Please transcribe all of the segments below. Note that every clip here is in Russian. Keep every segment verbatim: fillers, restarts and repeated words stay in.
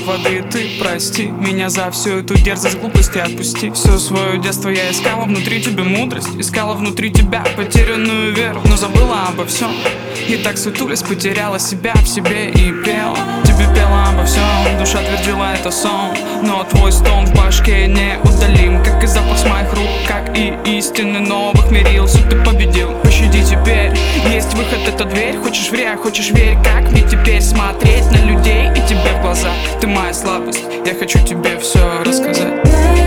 воды. Ты прости меня за всю эту дерзость, глупость и отпусти. Все свое детство я искала внутри тебя мудрость, искала внутри тебя потерянную веру, но забыла обо всем. И так сутулись, потеряла себя в себе и пела. Тебе пела обо всем, душа твердила это сон, но твой стон в башке неудалим, как и запах с моих рук, как и истины новых мерил. Суд ты победил, пощади теперь. Есть выход, это дверь. Хочешь вряд, хочешь верь. Как мне теперь смотреть на людей и тебе в глаза? Ты моя слабость, я хочу тебе все рассказать.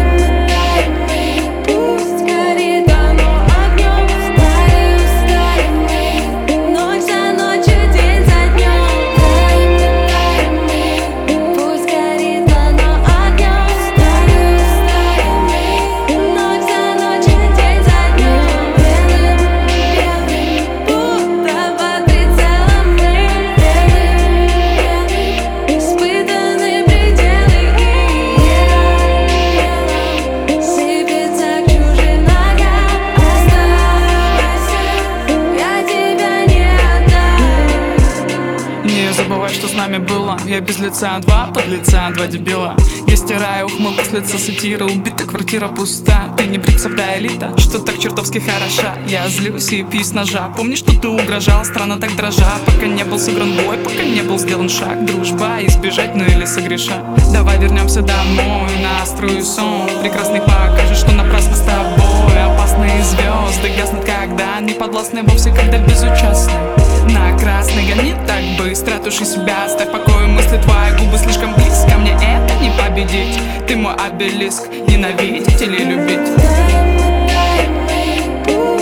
Забывай, что с нами было. Я без лица, два подлеца, два дебила. Я стираю ухмылку с лица сатира. Убита квартира пуста. Ты не представляя элита, что так чертовски хороша. Я злюсь и пью с ножа. Помни, что ты угрожал, странно так дрожа. Пока не был сыгран бой, пока не был сделан шаг. Дружба, избежать, ну или согреша. Давай вернемся домой, на острую сон. Прекрасный покажешь, что напрасно с тобой. Опасные звезды гаснут, когда не подвластны вовсе, когда безучастны. На красный гони так быстро, туши себя, оставь в покое мысли, твои губы слишком близко. Мне это не победить, ты мой обелиск, ненавидеть или любить.